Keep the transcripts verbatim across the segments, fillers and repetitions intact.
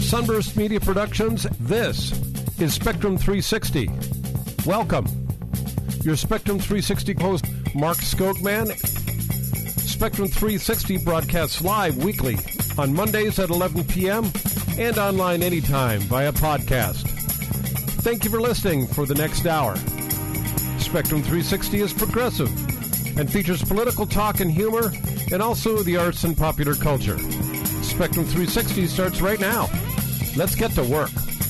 Sunburst Media Productions, this is Spectrum three sixty. Welcome. Your Spectrum three sixty host, Mark Skogman. Spectrum three sixty broadcasts live weekly on Mondays at eleven p.m. and online anytime via podcast. Thank you for listening for the next hour. Spectrum three sixty is progressive and features political talk and humor and also the arts and popular culture. Spectrum three sixty starts right now. Let's get to work.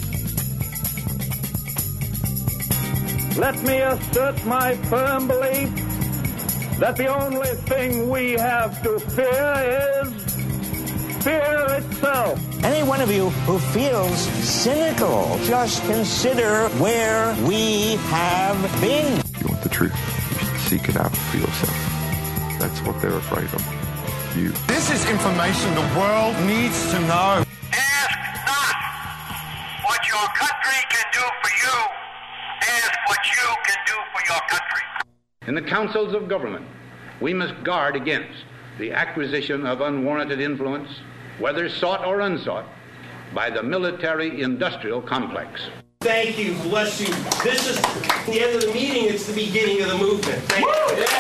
Let me assert my firm belief that the only thing we have to fear is fear itself. Any one of you who feels cynical, just consider where we have been. If you want the truth, you should seek it out for yourself. That's what they're afraid of. You. This is information the world needs to know. Ask not what your country can do for you. Ask what you can do for your country. In the councils of government, we must guard against the acquisition of unwarranted influence, whether sought or unsought, by the military-industrial complex. Thank you. Bless you. This is the end of the meeting. It's the beginning of the movement. Thank you. Yeah.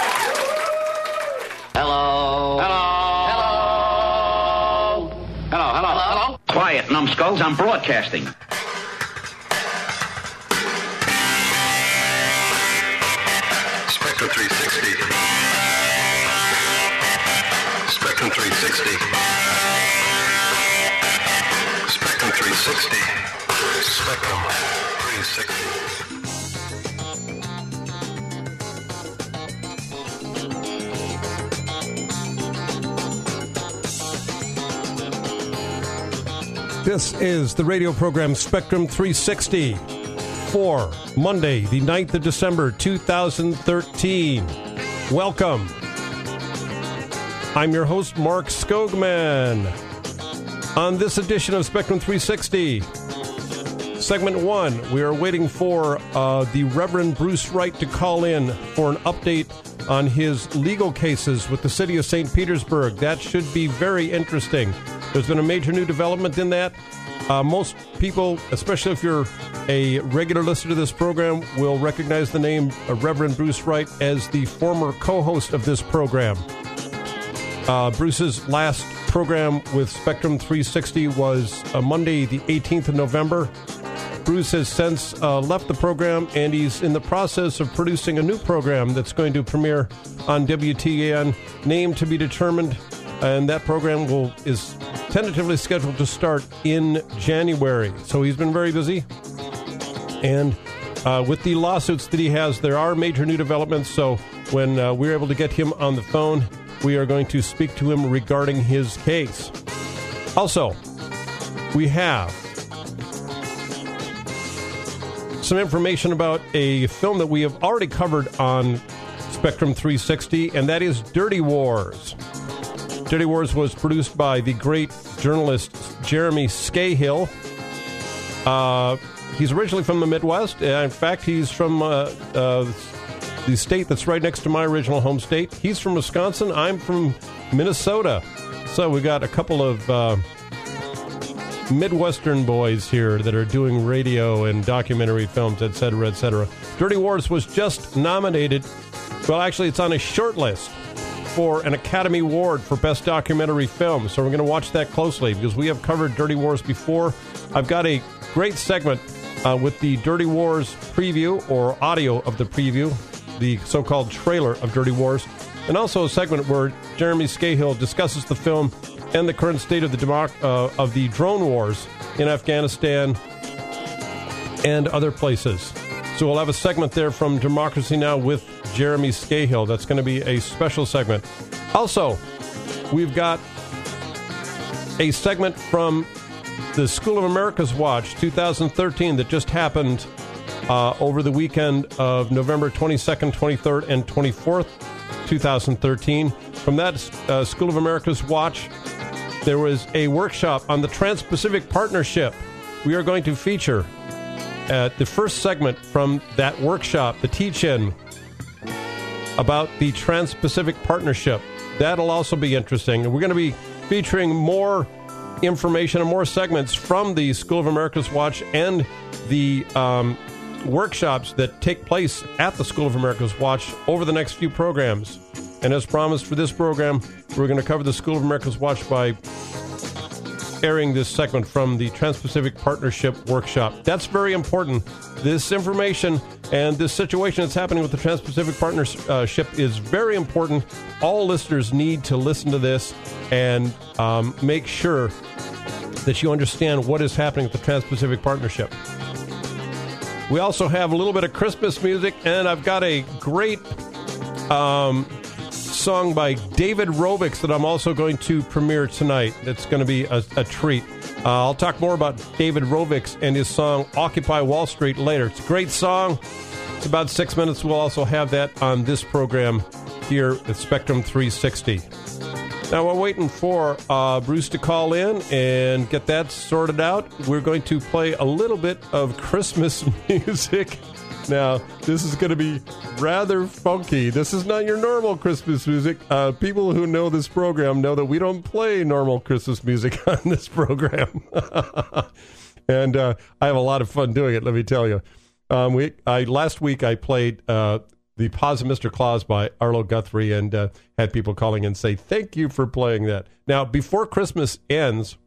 Hello. Hello. Hello. Hello. Hello. Hello. Quiet, numbskulls. I'm broadcasting. Spectrum three sixty. Spectrum three sixty. Spectrum three sixty. Spectrum three sixty. This is the radio program Spectrum three sixty for Monday, the ninth of December, two thousand thirteen. Welcome. I'm your host, Mark Skogman. On this edition of Spectrum three sixty, segment one, we are waiting for uh, the Reverend Bruce Wright to call in for an update on his legal cases with the city of Saint Petersburg. That should be very interesting. There's been a major new development in that. Uh, most people, especially if you're a regular listener to this program, will recognize the name of Reverend Bruce Wright as the former co-host of this program. Uh, Bruce's last program with Spectrum three sixty was uh, Monday, the eighteenth of November. Bruce has since uh, left the program, and he's in the process of producing a new program that's going to premiere on W T A N, name to be determined, and that program will is tentatively scheduled to start in January. So he's been very busy, and uh, with the lawsuits that he has, there are major new developments. So when uh, we're able to get him on the phone, we are going to speak to him regarding his case. Also, we have some information about a film that we have already covered on Spectrum three sixty, and that is Dirty Wars. Dirty Wars was produced by the great journalist Jeremy Scahill. Uh, he's originally from the Midwest. Uh, in fact, he's from uh, uh, the state that's right next to my original home state. He's from Wisconsin. I'm from Minnesota. So we got a couple of uh, Midwestern boys here that are doing radio and documentary films, et cetera, et cetera. Dirty Wars was just nominated. Well, actually, it's on a short list for an Academy Award for Best Documentary Film. So we're going to watch that closely because we have covered Dirty Wars before. I've got a great segment uh, with the Dirty Wars preview, or audio of the preview, the so-called trailer of Dirty Wars, and also a segment where Jeremy Scahill discusses the film and the current state of the democ- uh, of the drone wars in Afghanistan and other places. So we'll have a segment there from Democracy Now! With Jeremy Scahill. That's going to be a special segment. Also, we've got a segment from the School of America's Watch twenty thirteen that just happened uh, over the weekend of November twenty-second, twenty-third, and twenty-fourth, twenty thirteen. From that uh, School of America's Watch, there was a workshop on the Trans-Pacific Partnership. We are going to feature uh, the first segment from that workshop, the teach-in about the Trans-Pacific Partnership. That'll also be interesting. And we're going to be featuring more information and more segments from the School of America's Watch and the um, workshops that take place at the School of America's Watch over the next few programs. And as promised for this program, we're going to cover the School of America's Watch by airing this segment from the Trans-Pacific Partnership Workshop. That's very important. This information and this situation that's happening with the Trans-Pacific Partnership is very important. All listeners need to listen to this and um, make sure that you understand what is happening with the Trans-Pacific Partnership. We also have a little bit of Christmas music, and I've got a great um, song by David Rovics that I'm also going to premiere tonight. It's going to be a, a treat. Uh, I'll talk more about David Rovics and his song Occupy Wall Street later. It's a great song. It's about six minutes. We'll also have that on this program here at Spectrum three sixty. Now, we're waiting for uh, Bruce to call in and get that sorted out. We're going to play a little bit of Christmas music. Now, this is going to be rather funky. This is not your normal Christmas music. Uh, people who know this program know that we don't play normal Christmas music on this program. and uh, I have a lot of fun doing it, let me tell you. Um, we, I, last week I played uh, The Paws of Mister Claus by Arlo Guthrie and uh, had people calling and say, thank you for playing that. Now, before Christmas ends,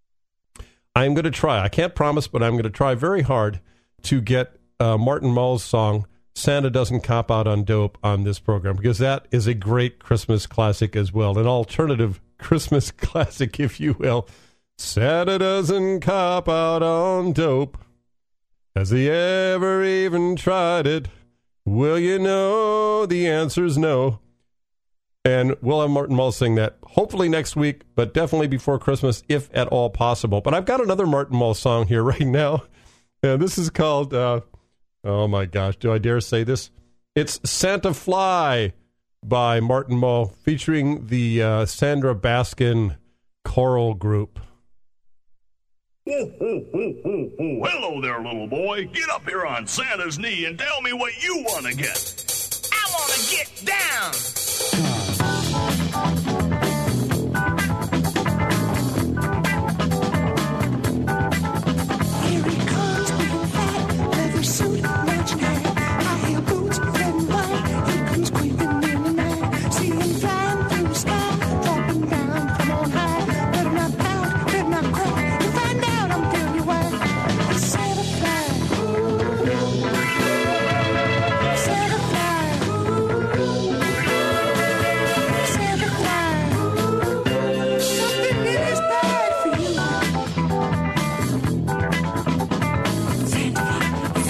I'm going to try. I can't promise, but I'm going to try very hard to get Uh, Martin Mull's song, Santa Doesn't Cop Out on Dope, on this program, because that is a great Christmas classic as well, an alternative Christmas classic, if you will. Santa doesn't cop out on dope. Has he ever even tried it? Well, you know, the answer's no. And we'll have Martin Mull sing that hopefully next week, but definitely before Christmas, if at all possible. But I've got another Martin Mull song here right now, and this is called... Uh, Oh, my gosh. Do I dare say this? It's Santa Fly by Martin Mull, featuring the uh, Sandra Baskin choral group. Ooh, ooh, ooh, ooh, ooh. Hello there, little boy. Get up here on Santa's knee and tell me what you want to get. I want to get down. Suit, matching hat, high heel boots, red and white. He comes creeping in the night. See him flying through the sky, dropping down from on high. Better not pout, better not cry. You find out, I'm telling you why. It's Santa Fly. Santa Fly. Santa Fly. Something in his bag for you. Santa Fly.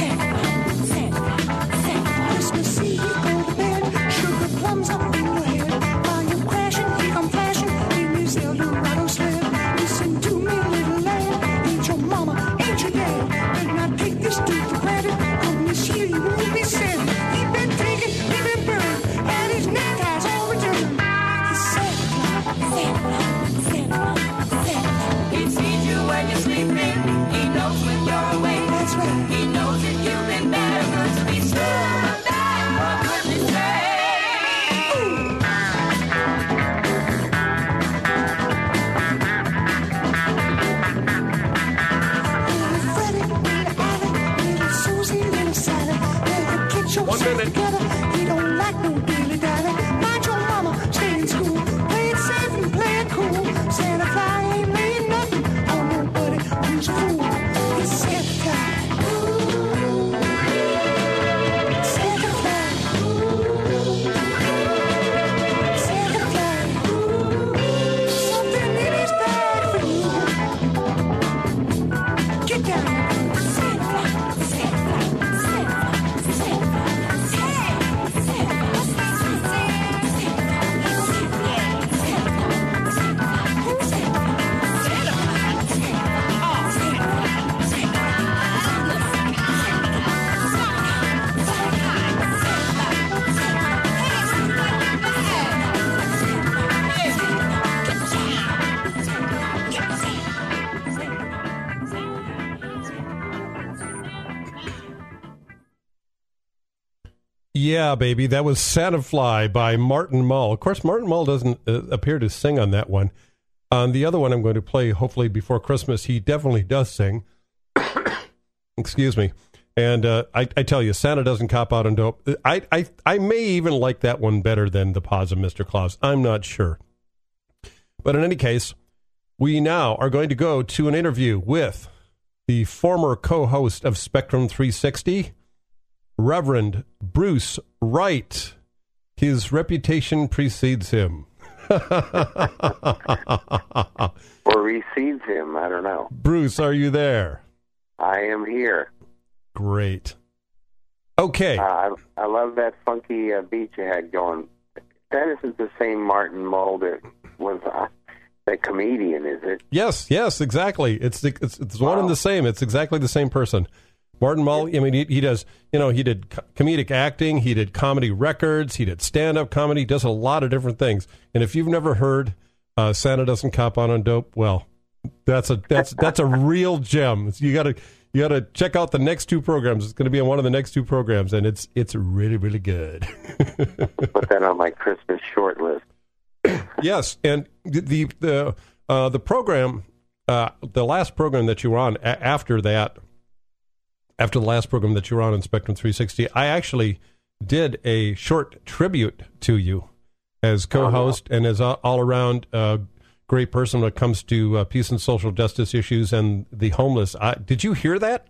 One minute. He don't like no dilly dally. Mind your mama, stay in school. Play it safe and play it cool. Santa Fly ain't laying nothing on nobody who's a fool. It's Santa Fly. Santa Fly. Santa Fly. Something in his bag for you. Get down. Santa Fly. Santa Fly. Yeah, baby, that was Santa Fly by Martin Mull. Of course, Martin Mull doesn't uh, appear to sing on that one. On the other one I'm going to play, hopefully before Christmas, he definitely does sing. Excuse me. And uh, I, I tell you, Santa doesn't cop out on dope. I, I, I may even like that one better than the Paws of Mister Claus. I'm not sure. But in any case, we now are going to go to an interview with the former co-host of Spectrum three sixty, Reverend Bruce Wright. His reputation precedes him. Or recedes him, I don't know. Bruce, are you there? I am here. Great. Okay. Uh, I, I love that funky uh, beat you had going. That isn't the same Martin Mull that was uh, the comedian, is it? Yes, yes, exactly. It's the, it's, it's one wow. and the same. It's exactly the same person. Martin Mull, I mean, he, he does, you know, he did co- comedic acting, he did comedy records, he did stand-up comedy, does a lot of different things. And if you've never heard uh, Santa Doesn't Cop Out on Dope, well, that's a that's that's a real gem. You got to you got to check out the next two programs. It's going to be on one of the next two programs, and it's it's really really good. Put that on my Christmas short list. Yes, and the the uh, the program, uh, the last program that you were on a- after that. After the last program that you were on in Spectrum three sixty, I actually did a short tribute to you as co-host oh, no. and as a all-around uh, great person when it comes to uh, peace and social justice issues and the homeless. I, did you hear that?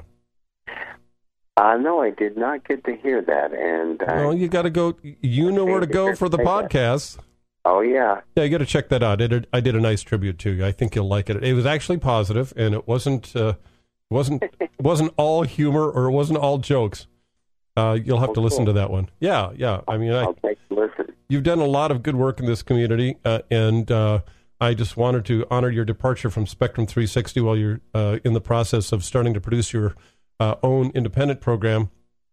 Uh, no, I did not get to hear that. And uh, well, you got to go. You know where to go for the podcast. That. Oh yeah, yeah, you got to check that out. I did, I did a nice tribute to you. I think you'll like it. It was actually positive, and it wasn't. Uh, It wasn't it wasn't all humor or it wasn't all jokes. Uh, you'll have oh, to listen cool. to that one. Yeah, yeah. I mean, I, I'll take a listen. You've done a lot of good work in this community, uh, and uh, I just wanted to honor your departure from Spectrum three sixty while you're uh, in the process of starting to produce your uh, own independent program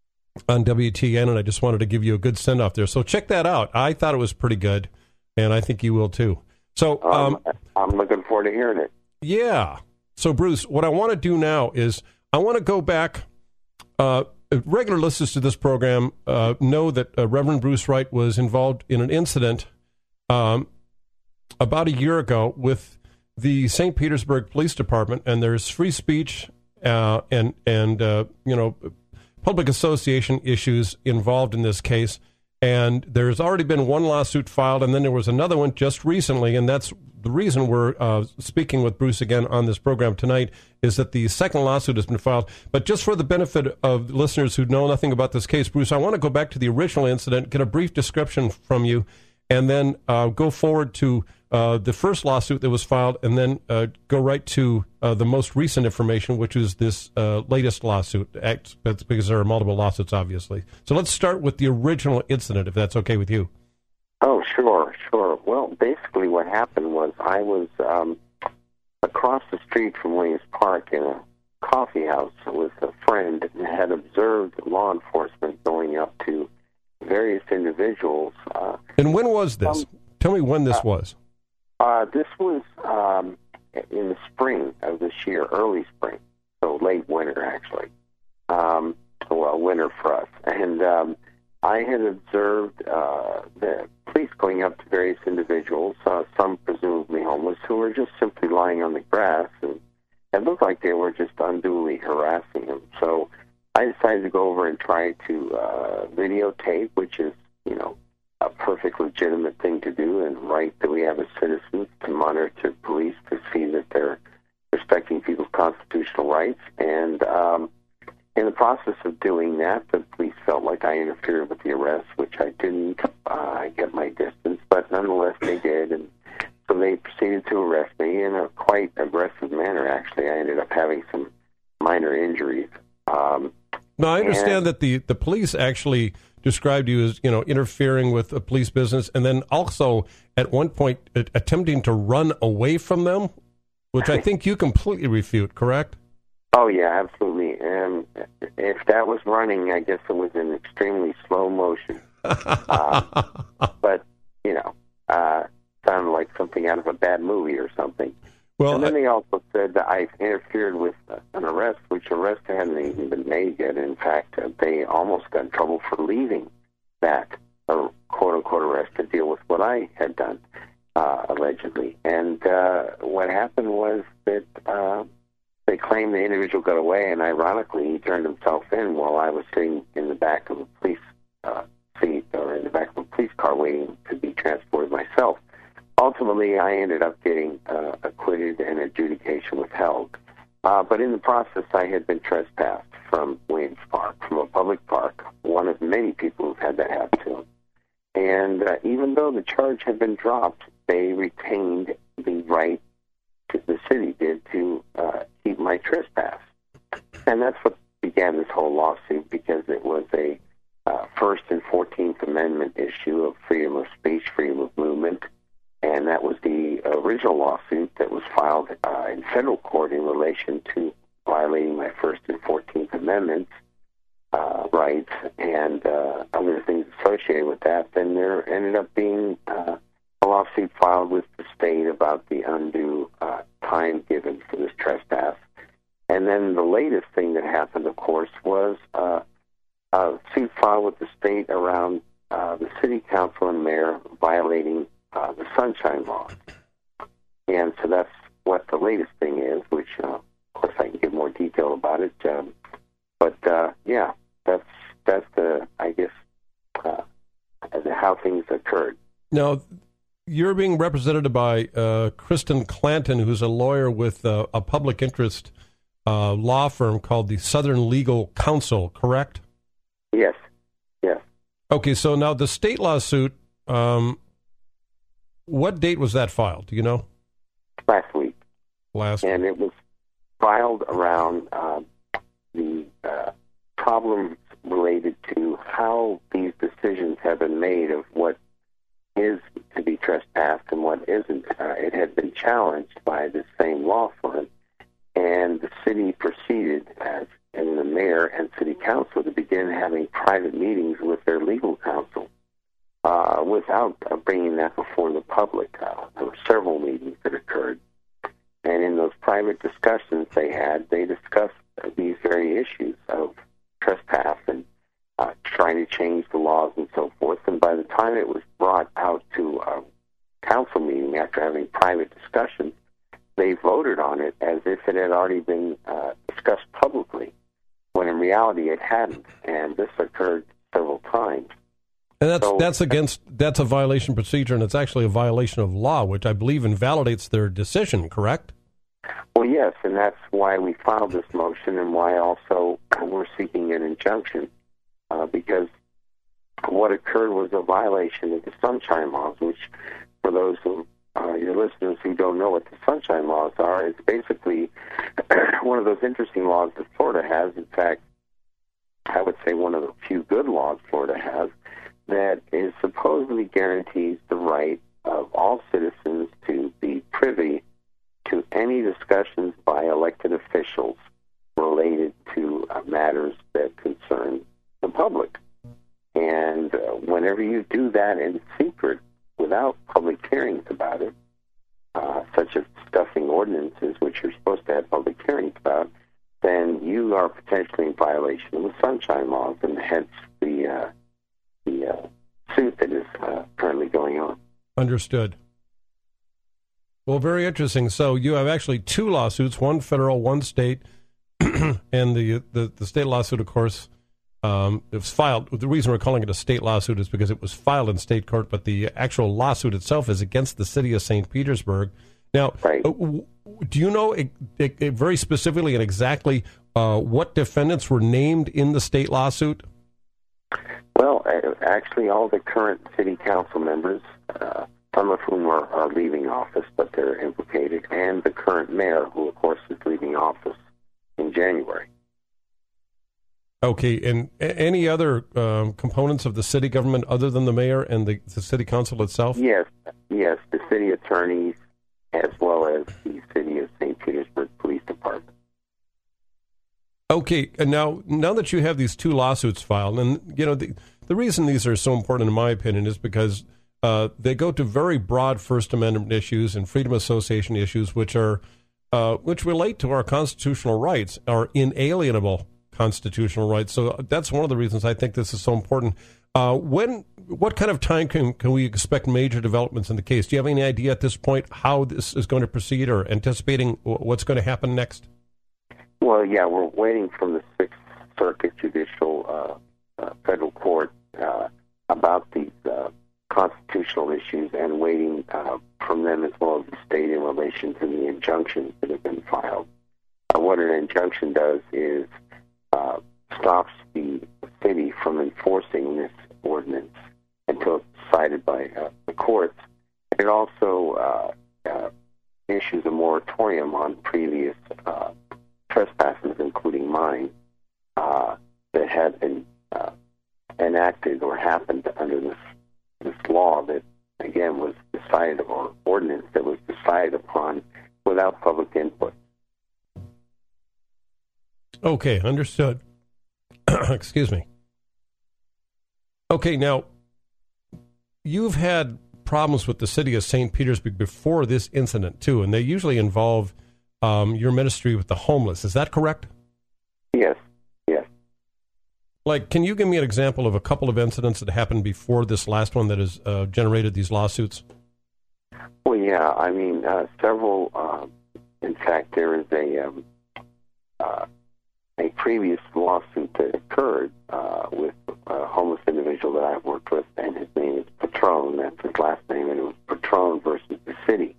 on W T N, and I just wanted to give you a good send-off there. So check that out. I thought it was pretty good, and I think you will too. So um, um, I'm looking forward to hearing it. Yeah. So, Bruce, what I want to do now is I want to go back. Uh, regular listeners to this program uh, know that uh, Reverend Bruce Wright was involved in an incident um, about a year ago with the Saint Petersburg Police Department, and there's free speech uh, and, and uh, you know, public association issues involved in this case. And there's already been one lawsuit filed, and then there was another one just recently, and that's the reason we're uh, speaking with Bruce again on this program tonight, is that the second lawsuit has been filed. But just for the benefit of listeners who know nothing about this case, Bruce, I want to go back to the original incident, get a brief description from you, and then uh, go forward to uh, the first lawsuit that was filed, and then uh, go right to uh, the most recent information, which is this uh, latest lawsuit. That's because there are multiple lawsuits, obviously. So let's start with the original incident, if that's okay with you. Oh, sure, sure. Well, basically what happened was I was um, across the street from Williams Park in a coffee house with a friend and had observed law enforcement going up to various individuals. Uh, and when was this? Um, Tell me when this uh, was. Uh, this was um, in the spring of this year, early spring, so late winter, actually. Um, well, winter for us. And um, I had observed uh, the police going up to various individuals, uh, some presumably homeless, who were just simply lying on the grass, and it looked like they were just unduly harassing them. So I decided to go over and try to uh, videotape, which is, you know, a perfect legitimate thing to do and right that we have as citizens to monitor police to see that they're respecting people's constitutional rights. And um, in the process of doing that, the police felt like I interfered with the arrest, which I didn't. Uh, I get my distance, but nonetheless they did. And so they proceeded to arrest me in a quite aggressive manner, actually. I ended up having some minor injuries. Um, now, I understand and, that the, the police actually described you as, you know, interfering with a police business, and then also at one point attempting to run away from them, which I think you completely refute, correct? Oh, yeah, absolutely. And if that was running, I guess it was in extremely slow motion. uh, but, you know, uh, sounded like something out of a bad movie or something. Well, and then I, they also said that I interfered with uh, an arrest, which arrest hadn't even been made yet. In fact, uh, they almost got in trouble for leaving that uh, quote-unquote arrest to deal with what I had done, uh, allegedly. And uh, what happened was that uh, they claimed the individual got away, and ironically, he turned himself in while I was sitting in the back of a police uh, seat or in the back of a police car waiting to be transported myself. Ultimately, I ended up getting uh, acquitted and adjudication withheld. Uh, but in the process, I had been trespassed from Williams Park, from a public park, one of many people who've had that happen to them. And uh, even though the charge had been dropped, they retained the right, to, the city did, to uh, keep my trespass. And that's what began this whole lawsuit, because it was a uh, First and fourteenth Amendment issue of freedom of speech, freedom of movement. And that was the original lawsuit that was filed uh, in federal court in relation to violating my First and fourteenth Amendments uh, rights and uh, other things associated with that. Then there ended up being uh, a lawsuit filed with the state about the undue uh, time given for this trespass. And then the latest thing that happened, of course, was uh, a suit filed with the state around uh, the city council and mayor violating Uh, the Sunshine Law. And so that's what the latest thing is, which, uh, of course, I can give more detail about it. Um, but, uh, yeah, that's, that's the, I guess, uh, how things occurred. Now, you're being represented by uh, Kristen Clanton, who's a lawyer with uh, a public interest uh, law firm called the Southern Legal Counsel, correct? Yes, yes. Okay, so now the state lawsuit, um, what date was that filed? Do you know? Last week. Last And week. it was filed around uh, the uh, problems related to how these decisions have been made of what is to be trespassed and what isn't. Uh, it had been challenged by the same law firm, and the city proceeded, as and the mayor and city council, to begin having private meetings with their legal counsel. Uh, without uh, bringing that before the public. Uh, there were several meetings that occurred. And in those private discussions they had, they discussed uh, these very issues of trespass and uh, trying to change the laws and so forth. And by the time it was brought out to a council meeting after having private discussions, they voted on it as if it had already been uh, discussed publicly, when in reality it hadn't. And this occurred several times. And that's So- that's against that's a violation procedure, and it's actually a violation of law, which I believe invalidates their decision. Correct? Well, yes, and that's why we filed this motion, and why also we're seeking an injunction, uh, because what occurred was a violation of the Sunshine Laws, which, for those of uh, your listeners who don't know what the Sunshine Laws are, it's basically one of those interesting laws that Florida has. In fact, I would say one of the few good laws Florida has, that is supposedly guarantees the right of all citizens to be privy to any discussions by elected officials related to uh, matters that concern the public. And uh, whenever you do that in secret, without public hearings about it, uh, such as discussing ordinances, which you're supposed to have public hearings about, then you are potentially in violation of the Sunshine Laws, and hence the uh, the uh, suit that is uh, currently going on. Understood. Well, very interesting. So you have actually two lawsuits, one federal, one state, and the, the the state lawsuit, of course, um, it was filed. The reason we're calling it a state lawsuit is because it was filed in state court, but the actual lawsuit itself is against the city of Saint Petersburg. Now, right. uh, do you know it, it, it very specifically and exactly uh, what defendants were named in the state lawsuit? Well, actually, all the current city council members, uh, some of whom are, are leaving office, but they're implicated, and the current mayor, who, of course, is leaving office in January. Okay, and any other um, components of the city government other than the mayor and the, the city council itself? Yes, yes, the city attorneys, as well as the city of Saint Petersburg Police Department. Okay, and now now that you have these two lawsuits filed, and you know the the reason these are so important, in my opinion, is because uh, they go to very broad First Amendment issues and freedom of association issues, which are uh, which relate to our constitutional rights, our inalienable constitutional rights. So that's one of the reasons I think this is so important. Uh, when what kind of time can, can we expect major developments in the case? Do you have any idea at this point how this is going to proceed or anticipating what's going to happen next? Well, yeah, we're waiting from the Sixth Circuit Judicial uh, uh, Federal Court uh, about these uh, constitutional issues and waiting uh, from them as well as the state in relation to the injunctions that have been filed. Uh, what an injunction does is uh, stops the city from enforcing this ordinance until it's decided by uh, the courts. It also uh, uh, issues a moratorium on previous uh, trespasses, including mine, uh, that had been uh, enacted or happened under this this law that, again, was decided, or ordinance that was decided upon without public input. Okay, understood. Excuse me. Okay, now, you've had problems with the city of Saint Petersburg before this incident, too, and they usually involve um, your ministry with the homeless. Is that correct? Yes, yes. Like, can you give me an example of a couple of incidents that happened before this last one that has uh, generated these lawsuits? Well, yeah, I mean, uh, several, uh, in fact, there is a um, uh, a previous lawsuit that occurred uh, with a homeless individual that I've worked with, and his name is Patron. That's his last name, and it was Patron versus the city.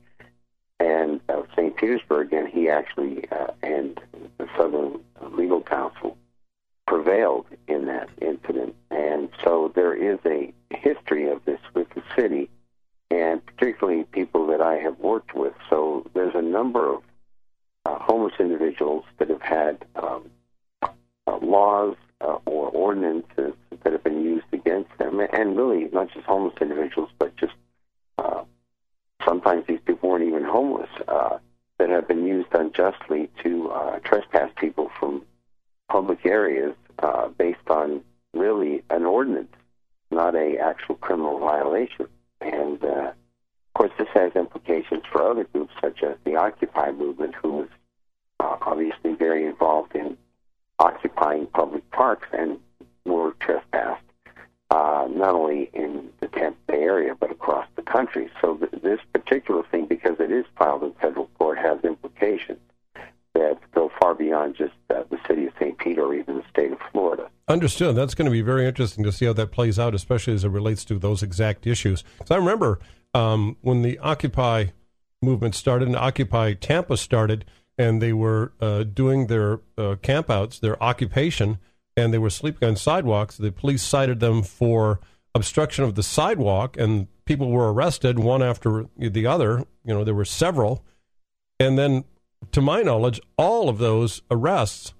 And uh, Saint Petersburg, and he actually, uh, and the Southern Legal Council prevailed in that incident. And so there is a history of this with the city, and particularly people that I have worked with. So there's a number of uh, homeless individuals that have had um, uh, laws uh, or ordinances that have been used against them, and really not just homeless individuals, but just uh, sometimes these people weren't even homeless, uh, that have been used unjustly to uh, trespass people from public areas uh, based on really an ordinance, not a actual criminal violation. And, uh, of course, this has implications for other groups, such as the Occupy movement, who was uh, obviously very involved in occupying public parks and were trespassed, uh, not only in the Tampa Bay area, but across the country. So th- this particular thing, because it is filed in federal court, has implications that go far beyond just uh, the city of Saint Pete or even the state of Florida. Understood. That's going to be very interesting to see how that plays out, especially as it relates to those exact issues. So I remember um, when the Occupy movement started and Occupy Tampa started, and they were uh, doing their uh, campouts, their occupation, and they were sleeping on sidewalks. The police cited them for obstruction of the sidewalk, and people were arrested, one after the other. You know, there were several. And then, to my knowledge, all of those arrests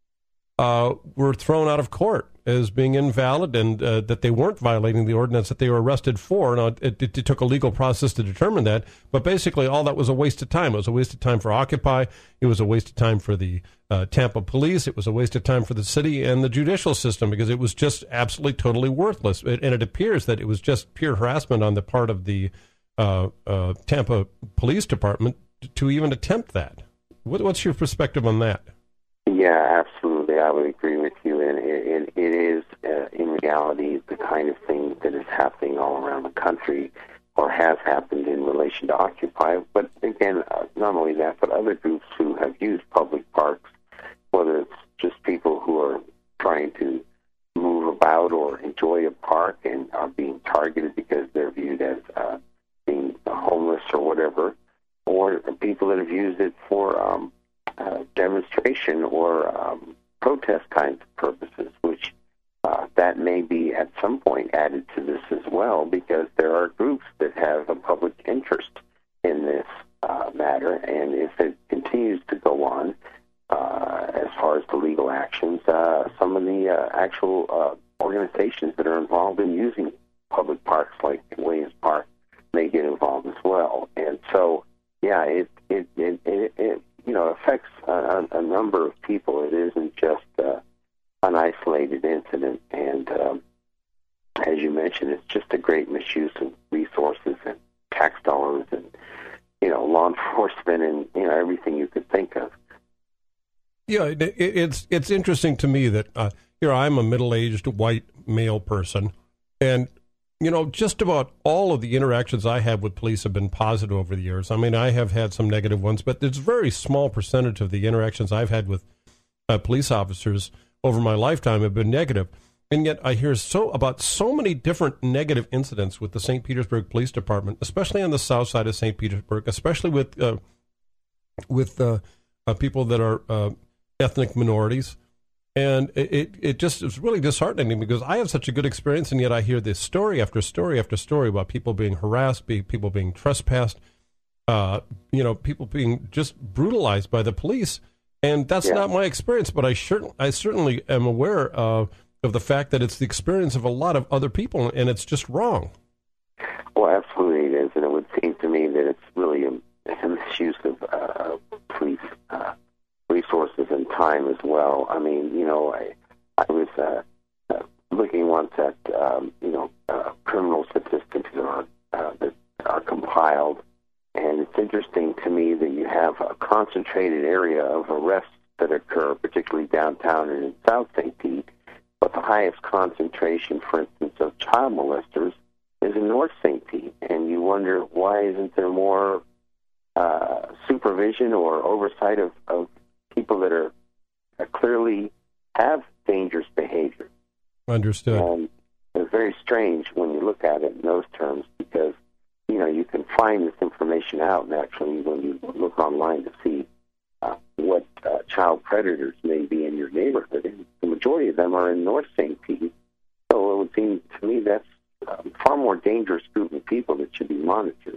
uh, were thrown out of court as being invalid, and uh, that they weren't violating the ordinance that they were arrested for. Now, it, it, it took a legal process to determine that, but basically all that was a waste of time. It was a waste of time for Occupy. It was a waste of time for the uh, Tampa police. It was a waste of time for the city and the judicial system, because it was just absolutely, totally worthless. It, and it appears that it was just pure harassment on the part of the uh, uh, Tampa Police Department to even attempt that. What, what's your perspective on that? Yeah, absolutely. I would agree with you. And it, it, it is, uh, in reality, the kind of thing that is happening all around the country, or has happened in relation to Occupy. But again, uh, not only that, but other groups who have used public parks, whether it's just people who are trying to move about or enjoy a park and are being targeted because they're viewed as uh, being homeless or whatever, or people that have used it for um, uh, demonstration or um, protest kinds of purposes, which uh, that may be at some point added to this as well, because there are groups that have a public interest in this uh, matter, and if it continues to go on, uh, as far as the legal actions, uh, some of the uh, actual uh, organizations that are involved in using public parks like Williams Park may get involved as well. And so, yeah, it it it, it, it you know affects a, a number of people. It isn't just uh, an isolated incident, and um, as you mentioned, it's just a great misuse of resources and tax dollars, and you know, law enforcement, and you know, everything you could think of. Yeah, it, it's it's interesting to me that uh, here I'm a middle-aged white male person, and you know, just about all of the interactions I have with police have been positive over the years. I mean, I have had some negative ones, but there's a very small percentage of the interactions I've had with uh, police officers over my lifetime have been negative. And yet I hear so about so many different negative incidents with the Saint Petersburg Police Department, especially on the south side of Saint Petersburg, especially with uh, with uh, uh, people that are uh, ethnic minorities. And it, it, it just is really disheartening because I have such a good experience, and yet I hear this story after story after story about people being harassed, be, people being trespassed, uh, you know, people being just brutalized by the police. And that's yeah. not my experience, but I, sure, I certainly am aware of, of the fact that it's the experience of a lot of other people, and it's just wrong. Well, absolutely it is, and it would seem to me that it's really a, a misuse of uh, police uh resources and time as well. I mean, you know, I I was uh, uh, looking once at um, you know uh, criminal statistics that are uh, that are compiled, and it's interesting to me that you have a concentrated area of arrests that occur, particularly downtown and in South Saint Pete, but the highest concentration, for instance, of child molesters is in North Saint Pete, and you wonder why isn't there more uh, supervision or oversight of, of people that are uh, clearly have dangerous behavior. Understood. And it's very strange when you look at it in those terms because, you know, you can find this information out naturally when you look online to see uh, what uh, child predators may be in your neighborhood. And the majority of them are in North Saint Pete. So it would seem to me that's um, far more dangerous group of people that should be monitored.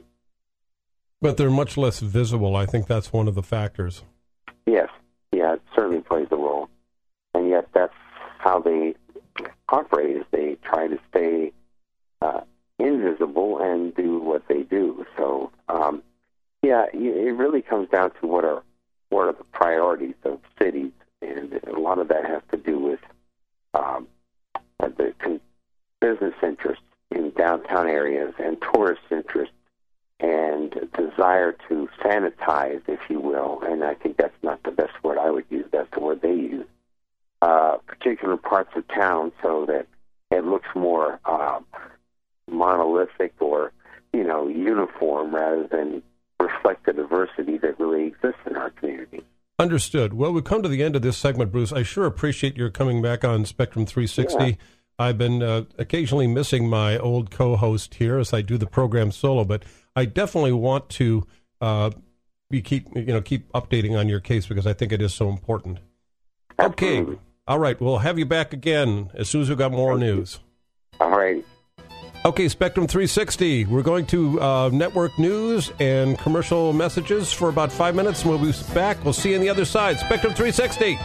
But they're much less visible. I think that's one of the factors. Yes. Yeah, it certainly plays a role. And yet that's how they operate, is they try to stay uh, invisible and do what they do. So, um, yeah, it really comes down to what are, what are the priorities of cities, and a lot of that has to do with um, the con- business interests in downtown areas and tourist interests and desire to sanitize, if you will, and I think that's not the best word I would use, that's the word they use, uh, particular parts of town so that it looks more uh, monolithic or, you know, uniform rather than reflect the diversity that really exists in our community. Understood. Well, we've come to the end of this segment, Bruce. I sure appreciate your coming back on Spectrum three sixty. Yeah. I've been uh, occasionally missing my old co-host here as I do the program solo, but I definitely want to uh, be keep you know keep updating on your case because I think it is so important. Absolutely. Okay, all right, we'll have you back again as soon as we've got more Thank news. You. All right. Okay, Spectrum three sixty. We're going to uh, network news and commercial messages for about five minutes, and we'll be back. We'll see you on the other side. Spectrum three sixty.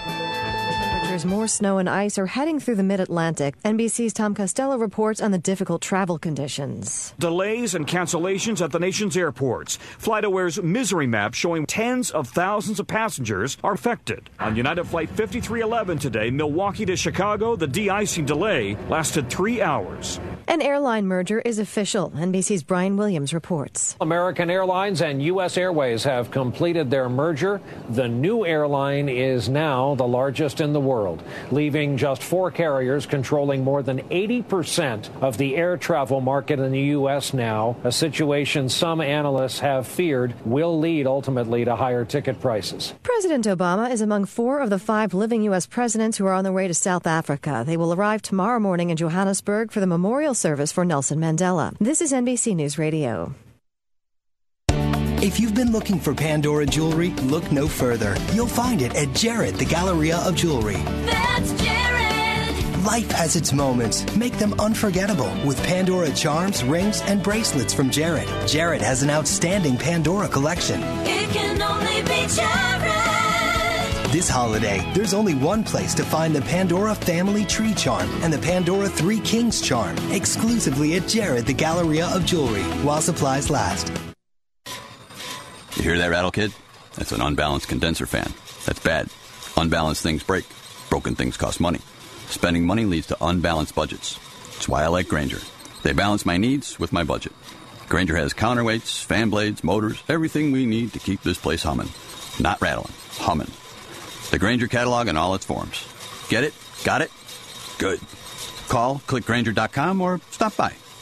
More snow and ice are heading through the mid-Atlantic. N B C's Tom Costello reports on the difficult travel conditions. Delays and cancellations at the nation's airports. FlightAware's misery map showing tens of thousands of passengers are affected. On United Flight fifty-three eleven today, Milwaukee to Chicago, the de-icing delay lasted three hours. An airline merger is official. N B C's Brian Williams reports. American Airlines and U S Airways have completed their merger. The new airline is now the largest in the world, leaving just four carriers controlling more than eighty percent of the air travel market in the U S now, a situation some analysts have feared will lead ultimately to higher ticket prices. President Obama is among four of the five living U S presidents who are on their way to South Africa. They will arrive tomorrow morning in Johannesburg for the memorial service for Nelson Mandela. This is N B C News Radio. If you've been looking for Pandora jewelry, look no further. You'll find it at Jared, the Galleria of Jewelry. That's Jared! Life has its moments. Make them unforgettable with Pandora charms, rings, and bracelets from Jared. Jared has an outstanding Pandora collection. It can only be Jared! This holiday, there's only one place to find the Pandora Family Tree Charm and the Pandora Three Kings Charm, exclusively at Jared, the Galleria of Jewelry, while supplies last. You hear that rattle, kid? That's an unbalanced condenser fan. That's bad. Unbalanced things break. Broken things cost money. Spending money leads to unbalanced budgets. That's why I like Grainger. They balance my needs with my budget. Grainger has counterweights, fan blades, motors, everything we need to keep this place humming. Not rattling, humming. The Grainger catalog in all its forms. Get it? Got it? Good. Call, click Grainger dot com, or stop by.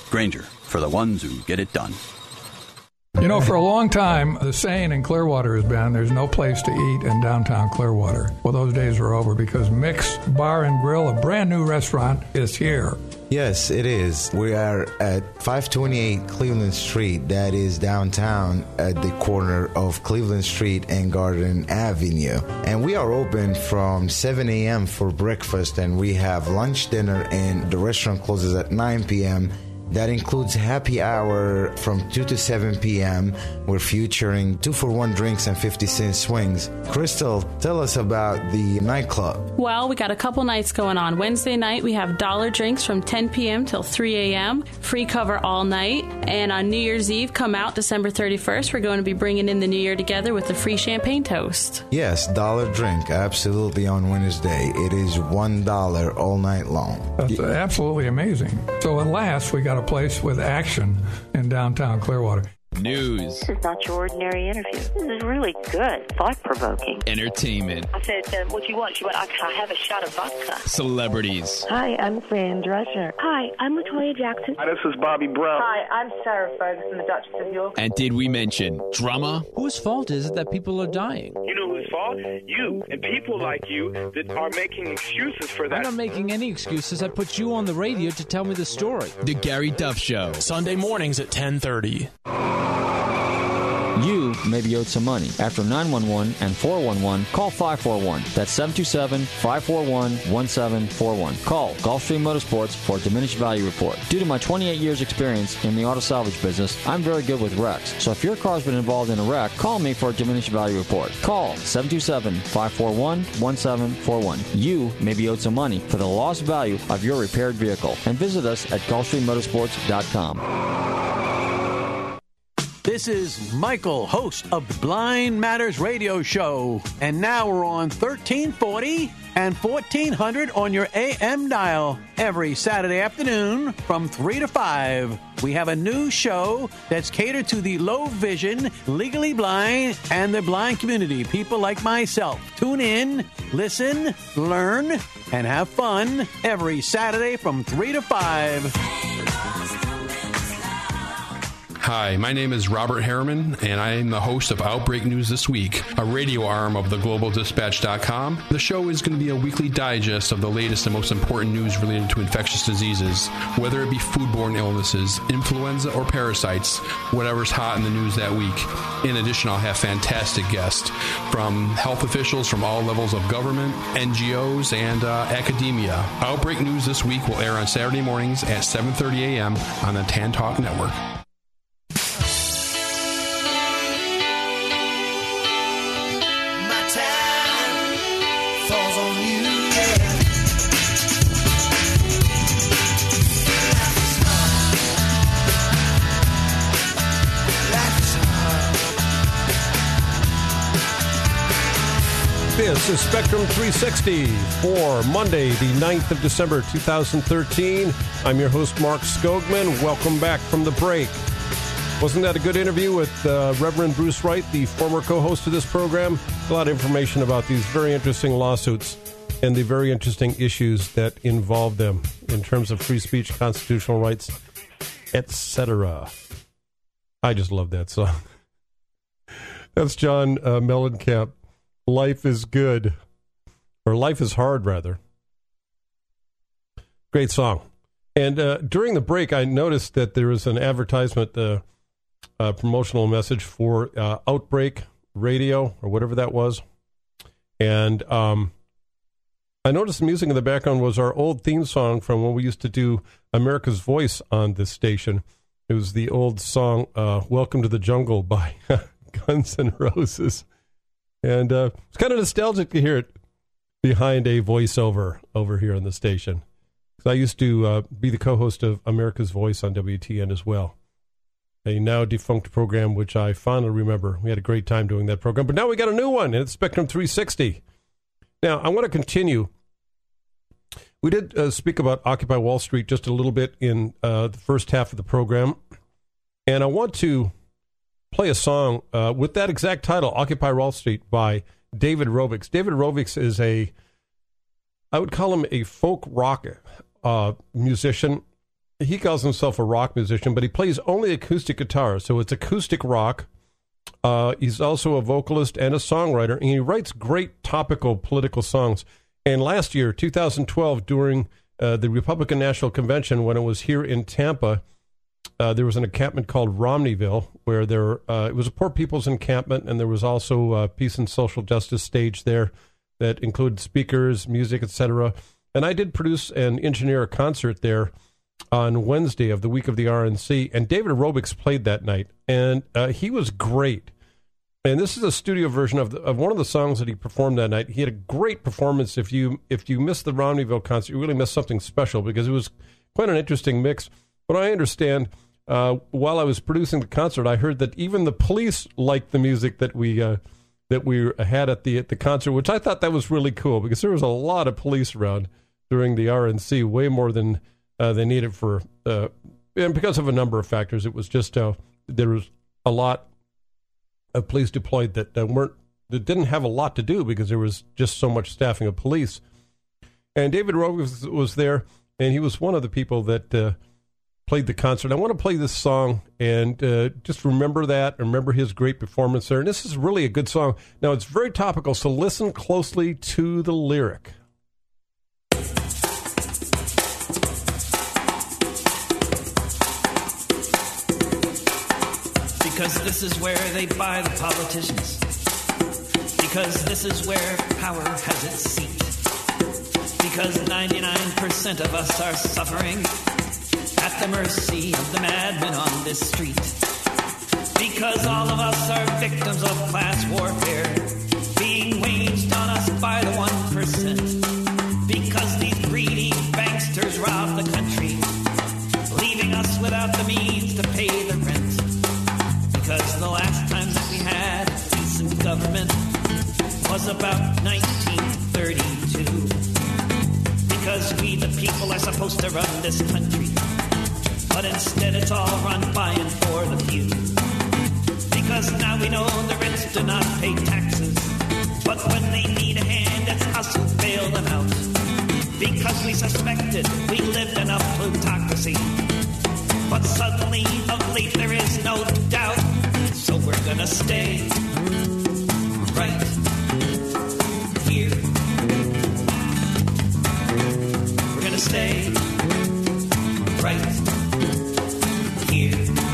Grainger, for the ones who get it done. You know, for a long time, the saying in Clearwater has been, there's no place to eat in downtown Clearwater. Well, those days are over because Mix Bar and Grill, a brand new restaurant, is here. Yes, it is. We are at five twenty-eight Cleveland Street. That is downtown at the corner of Cleveland Street and Garden Avenue. And we are open from seven a.m. for breakfast, and we have lunch, dinner, and the restaurant closes at nine p.m. That includes happy hour from two to seven p.m. We're featuring two-for-one drinks and fifty cent swings. Crystal, tell us about the nightclub. Well, we got a couple nights going on. Wednesday night, we have dollar drinks from ten p.m. till three a.m., free cover all night. And on New Year's Eve, come out December thirty-first, we're going to be bringing in the new year together with the free champagne toast. Yes, dollar drink, absolutely, on Wednesday. It is one dollar all night long. That's absolutely amazing. So at last, we got a place with action in downtown Clearwater. News. This is not your ordinary interview. This is really good. Thought-provoking. Entertainment. I said, uh, what you want? She went, I can have a shot of vodka. Celebrities. Hi, I'm Fran Drescher. Hi, I'm Latoya Jackson. Hi, this is Bobby Brown. Hi, I'm Sarah Ferguson, the Duchess of York. And did we mention drama? Whose fault is it that people are dying? You know whose fault? You and people like you that are making excuses for that. I'm not making any excuses. I put you on the radio to tell me the story. The Gary Duff Show. Sunday mornings at ten thirty. You may be owed some money. After nine one one and four one one, call five four one. That's seven two seven, five four one, one seven four one. Call Gulfstream Motorsports for a diminished value report. Due to my twenty-eight years experience in the auto salvage business, I'm very good with wrecks. So if your car's been involved in a wreck, call me for a diminished value report. Call seven two seven, five four one, one seven four one. You may be owed some money for the lost value of your repaired vehicle. And visit us at Gulfstream Motorsports dot com. This is Michael, host of the Blind Matters radio show. And now we're on thirteen forty and fourteen hundred on your A M dial. Every Saturday afternoon from three to five. We have a new show that's catered to the low vision, legally blind, and the blind community. People like myself. Tune in, listen, learn, and have fun every Saturday from three to five. Hi, my name is Robert Harriman, and I am the host of Outbreak News This Week, a radio arm of the global dispatch dot com. The show is going to be a weekly digest of the latest and most important news related to infectious diseases, whether it be foodborne illnesses, influenza, or parasites, whatever's hot in the news that week. In addition, I'll have fantastic guests from health officials from all levels of government, N G Os, and uh, academia. Outbreak News This Week will air on Saturday mornings at seven thirty a.m. on the Tan Talk Network. This is Spectrum three sixty for Monday, the ninth of December, two thousand thirteen. I'm your host, Mark Skogman. Welcome back from the break. Wasn't that a good interview with uh, Reverend Bruce Wright, the former co-host of this program? A lot of information about these very interesting lawsuits and the very interesting issues that involve them in terms of free speech, constitutional rights, et cetera. I just love that song. That's John uh, Mellencamp. Life is good, or life is hard, rather. Great song. And uh, during the break, I noticed that there was an advertisement, uh, uh, promotional message for uh, Outbreak Radio, or whatever that was. And um, I noticed the music in the background was our old theme song from when we used to do America's Voice on this station. It was the old song, uh, Welcome to the Jungle by Guns N' Roses. And uh, it's kind of nostalgic to hear it behind a voiceover over here on the station. Because I used to uh, be the co-host of America's Voice on W T N as well. A now defunct program, which I fondly remember. We had a great time doing that program. But now we got a new one, and it's Spectrum three sixty. Now, I want to continue. We did uh, speak about Occupy Wall Street just a little bit in uh, the first half of the program. And I want to play a song uh, with that exact title, Occupy Wall Street, by David Rovics. David Rovics is a, I would call him a folk rock uh, musician. he calls himself a rock musician, but he plays only acoustic guitar, so it's acoustic rock. Uh, he's also a vocalist and a songwriter, and he writes great topical political songs. And last year, two thousand twelve, during uh, the Republican National Convention, when it was here in Tampa, uh, there was an encampment called Romneyville, where there uh, it was a poor people's encampment, and there was also a peace and social justice stage there that included speakers, music, et cetera. And I did produce and engineer a concert there on Wednesday of the week of the R N C, and David Aerobics played that night, and uh, he was great. And this is a studio version of the, of one of the songs that he performed that night. He had a great performance. If you if you missed the Romneyville concert, you really missed something special, because it was quite an interesting mix. But I understand, uh, while I was producing the concert, I heard that even the police liked the music that we uh, that we had at the at the concert, which I thought that was really cool, because there was a lot of police around during the R N C, way more than uh, they needed for, uh, and because of a number of factors. It was just uh, there was a lot of police deployed that uh, weren't that didn't have a lot to do, because there was just so much staffing of police. And David Rose was there, and he was one of the people that uh, played the concert. I want to play this song and uh, just remember that, remember his great performance there. And this is really a good song. Now, it's very topical, so listen closely to the lyric. Because this is where they buy the politicians. Because this is where power has its seat. Because ninety-nine percent of us are suffering at the mercy of the madmen on this street. Because all of us are victims of class warfare being waged on us by the one percent. Because these greedy banksters rob the country, leaving us without the means to pay the rent. Because the last time that we had decent government was about nineteen thirty-two. Because we the people are supposed to run this country, but instead it's all run by and for the few. Because now we know the rich do not pay taxes, but when they need a hand, it's us who bail them out. Because we suspected we lived in a plutocracy, but suddenly of late there is no doubt. So we're gonna stay right here. We're gonna stay right here.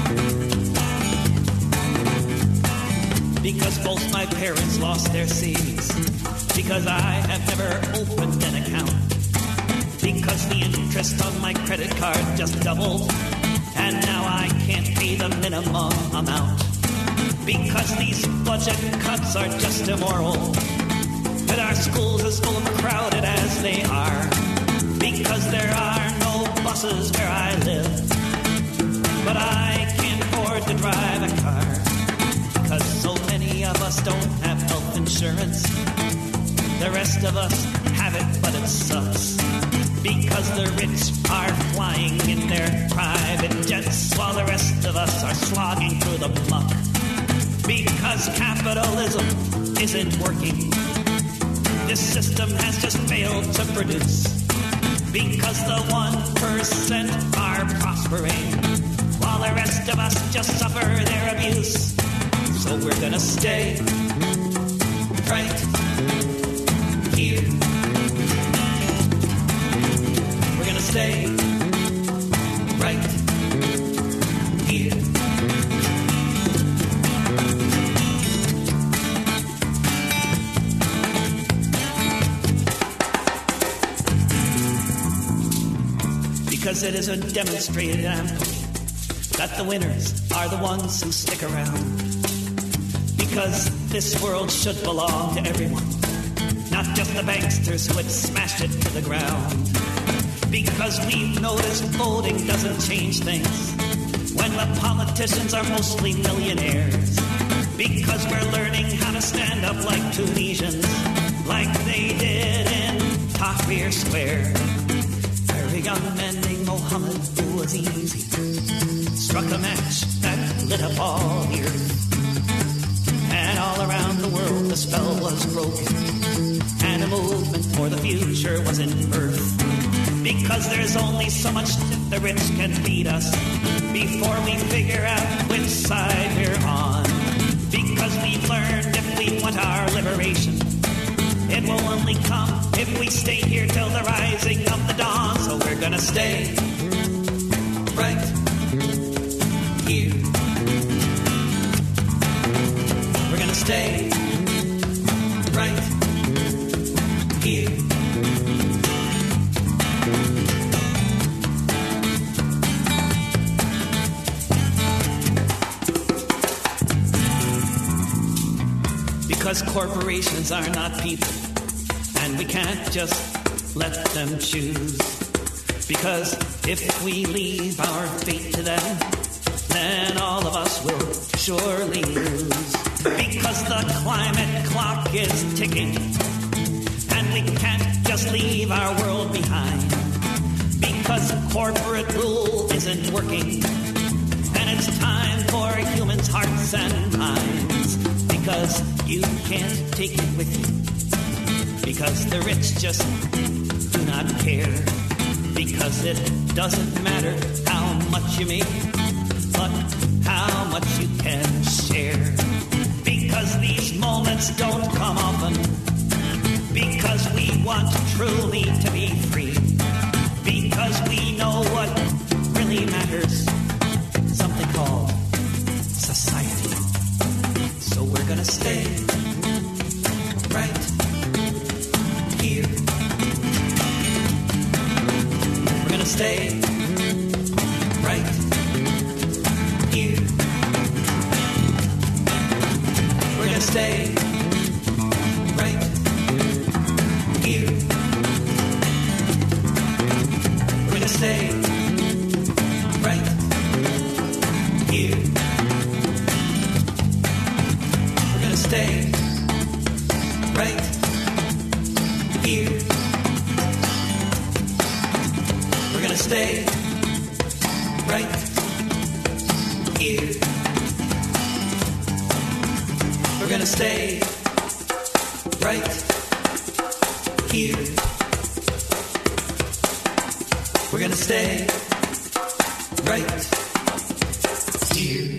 Because both my parents lost their savings. Because I have never opened an account. Because the interest on my credit card just doubled, and now I can't pay the minimum amount. Because these budget cuts are just immoral, that our schools as full of crowded as they are. Because there are no buses where I live, but I can't afford to drive a car. Because so many of us don't have health insurance. The rest of us have it, but it sucks. Because the rich are flying in their private jets, while the rest of us are slogging through the muck. Because capitalism isn't working. This system has just failed to produce. Because the one percent are prospering, while the rest of us just suffer their abuse. So we're gonna stay right here. We're gonna stay right here. Because it isn't demonstrated amply that the winners are the ones who stick around. Because this world should belong to everyone, not just the banksters who had smashed it to the ground. Because we've noticed voting doesn't change things when the politicians are mostly millionaires. Because we're learning how to stand up like Tunisians, like they did in Tahrir Square. A young man named Mohammed Bouazizi struck a match that lit up all the earth. And all around the world the spell was broken, and a movement for the future was in birth. Because there's only so much the rich can feed us before we figure out which side we're on. Because we've learned if we want our liberation, it will only come if we stay here till the rising of the dawn. So we're gonna stay right here. We're gonna stay right here. Because corporations are not people, and we can't just let them choose. Because if we leave our fate to them, then all of us will surely lose. Because the climate clock is ticking, and we can't just leave our world behind. Because corporate rule isn't working, and it's time for humans' hearts and minds. Because you can't take it with you. Because the rich just do not care. Because it doesn't matter how much you make, but how much you can share. Because these moments don't come often. Because we want truly to be free. Because we know what really matters. Something called society. So we're gonna stay right here. We're gonna stay right here. We're gonna stay right here. We're gonna stay right here. Stay right here. We're gonna stay right here. We're gonna stay right here. We're gonna stay right here.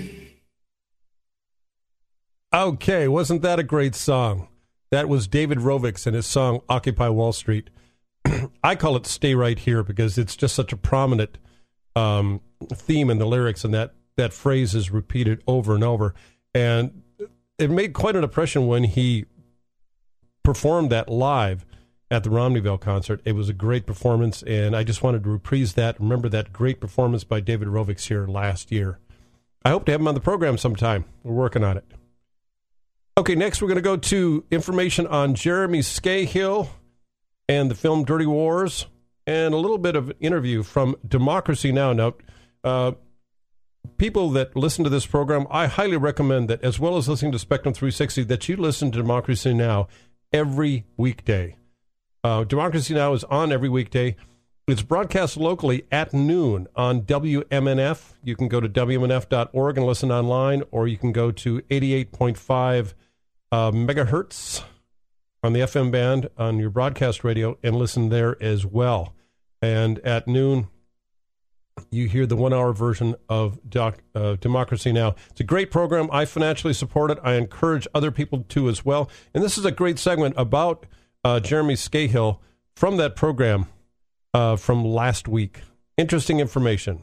Okay, wasn't that a great song? That was David Rovics and his song Occupy Wall Street. I call it Stay Right Here because it's just such a prominent um, theme in the lyrics, and that, that phrase is repeated over and over. And it made quite an impression when he performed that live at the Romneyville concert. It was a great performance, and I just wanted to reprise that. Remember that great performance by David Rovics here last year. I hope to have him on the program sometime. We're working on it. Okay, next we're going to go to information on Jeremy Scahill and the film Dirty Wars, and a little bit of an interview from Democracy Now! Now, uh, people that listen to this program, I highly recommend that, as well as listening to Spectrum three sixty, that you listen to Democracy Now! Every weekday. Uh, Democracy Now! Is on every weekday. It's broadcast locally at noon on W M N F. You can go to W M N F dot org and listen online, or you can go to eighty-eight point five Uh, megahertz on the F M band on your broadcast radio and listen there as well. And at noon, you hear the one-hour version of doc, uh, Democracy Now! It's a great program. I financially support it. I encourage other people to as well. And this is a great segment about uh, Jeremy Scahill from that program uh, from last week. Interesting information.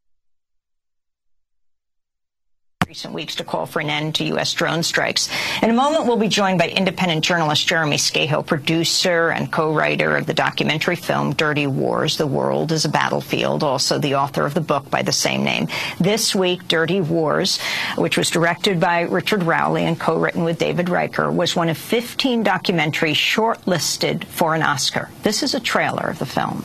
Recent weeks to call for an end to U S drone strikes. In a moment, we'll be joined by independent journalist Jeremy Scahill, producer and co-writer of the documentary film Dirty Wars, The World is a Battlefield, also the author of the book by the same name. This week, Dirty Wars, which was directed by Richard Rowley and co-written with David Riker, was one of fifteen documentaries shortlisted for an Oscar. This is a trailer of the film.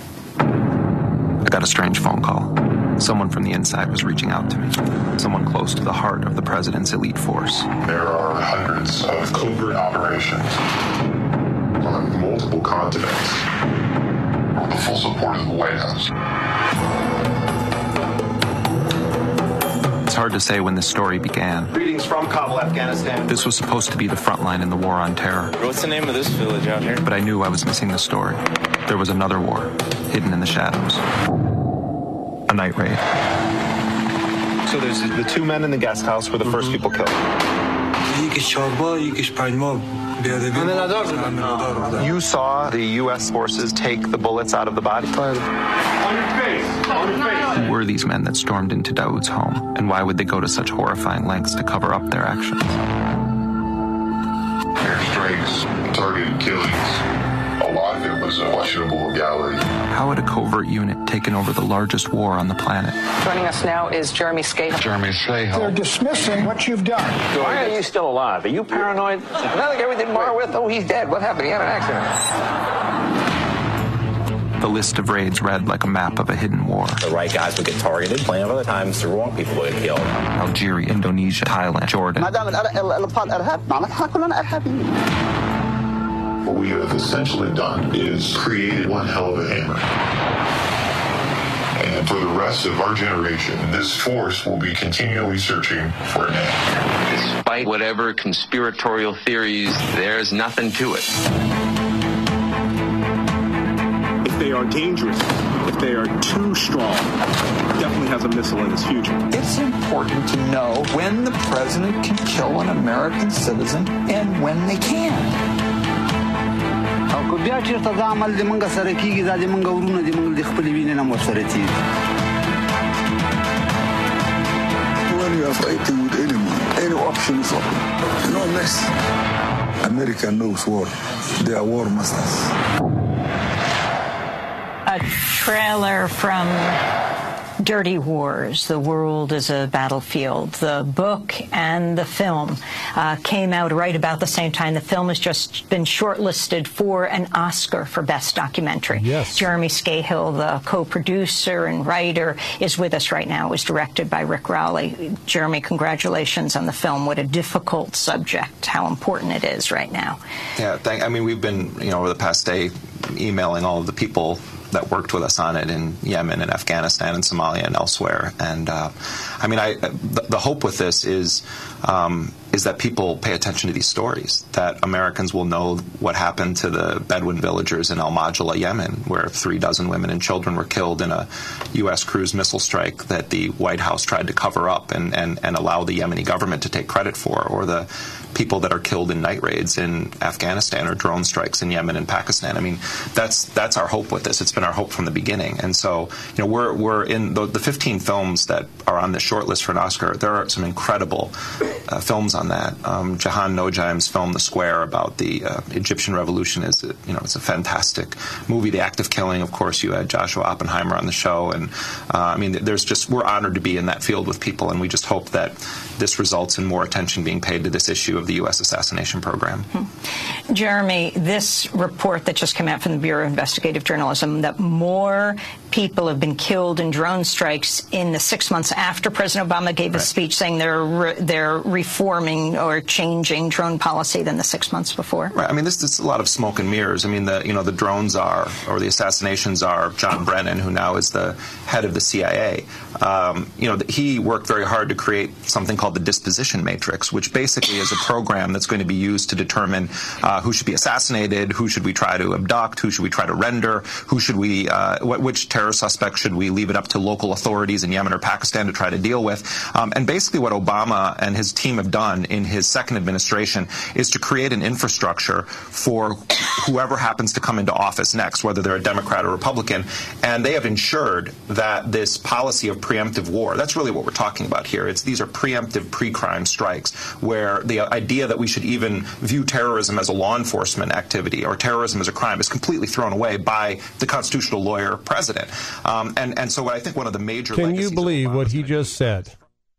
I got a strange phone call. Someone from the inside was reaching out to me. Someone close to the heart of the president's elite force. There are hundreds of covert operations on multiple continents with the full support of the White House. It's hard to say when this story began. Greetings from Kabul, Afghanistan. This was supposed to be the front line in the war on terror. What's the name of this village out here? But I knew I was missing the story. there was another war, hidden in the shadows. A night raid. So there's the two men in the guest house were the first people killed. You saw the U S forces take the bullets out of the body? Who were these men that stormed into Daoud's home, and why would they go to such horrifying lengths to cover up their actions? Airstrikes, targeted killings. A lot of it was a questionable legality. How had a covert unit taken over the largest war on the planet? Joining us now is Jeremy Scahill. Jeremy Scahill. They're dismissing what you've done. Why are you still alive? Are you paranoid? Not like everything Mar with, oh, he's dead. What happened? He had an accident. The list of raids read like a map of a hidden war. The right guys would get targeted. Plenty of other times, the wrong people would get killed. Algeria, Indonesia, Thailand, Jordan. What we have essentially done is created one hell of a hammer. And for the rest of our generation, this force will be continually searching for an end. Despite whatever conspiratorial theories, there's nothing to it. If they are dangerous, if they are too strong, definitely has a missile in its future. It's important to know when the president can kill an American citizen and when they can't. بیا چیرته دا عمل د منګه سره کیږي دا د منګه ورونه د منګه د خپل وینې نه مو سره تیږي. When you are fighting with enemy, any option is open. You know next, America knows war. They are war masters. A trailer from Dirty Wars, The World is a Battlefield. The book and the film uh, came out right about the same time. The film has just been shortlisted for an Oscar for Best Documentary. Yes. Jeremy Scahill, the co-producer and writer, is with us right now. It was directed by Rick Rowley. Jeremy, congratulations on the film. What a difficult subject, how important it is right now. Yeah, thank, I mean, we've been, you know, over the past day emailing all of the people that worked with us on it in Yemen and Afghanistan and Somalia and elsewhere. And uh, I mean, I the, the hope with this is um, is that people pay attention to these stories, that Americans will know what happened to the Bedouin villagers in Al Majala, Yemen, where three dozen women and children were killed in a U S cruise missile strike that the White House tried to cover up and, and, and allow the Yemeni government to take credit for, or the people that are killed in night raids in Afghanistan or drone strikes in Yemen and Pakistan. I mean, that's that's our hope with this. It's been our hope from the beginning. And so, you know, we're we're in the, the fifteen films that are on the short list for an Oscar. There are some incredible uh, films on that. Um, Jahan Nojaim's film, The Square, about the uh, Egyptian Revolution, is a, you know, it's a fantastic movie. The Act of Killing, of course, you had Joshua Oppenheimer on the show, and uh, I mean, there's just we're honored to be in that field with people, and we just hope that this results in more attention being paid to this issue of the U S assassination program. Hmm. Jeremy, this report that just came out from the Bureau of Investigative Journalism, that more people have been killed in drone strikes in the six months after President Obama gave right. a speech saying they're re- they're reforming or changing drone policy than the six months before. Right. I mean, this, this is a lot of smoke and mirrors. I mean, the you know the drones are, or the assassinations are, John Brennan, who now is the head of the C I A. Um, you know, he worked very hard to create something called the disposition matrix, which basically is a program that's going to be used to determine uh, who should be assassinated, who should we try to abduct, who should we try to render, who should we, uh, wh- which terror suspects should we leave it up to local authorities in Yemen or Pakistan to try to deal with. Um, and basically what Obama and his team have done in his second administration is to create an infrastructure for whoever happens to come into office next, whether they're a Democrat or Republican, and they have ensured that this policy of preemptive war, that's really what we're talking about here. It's these are preemptive pre-crime strikes, where the idea that we should even view terrorism as a law enforcement activity or terrorism as a crime is completely thrown away by the constitutional lawyer president. Um, and, and so what I think one of the major Can you believe what he just said?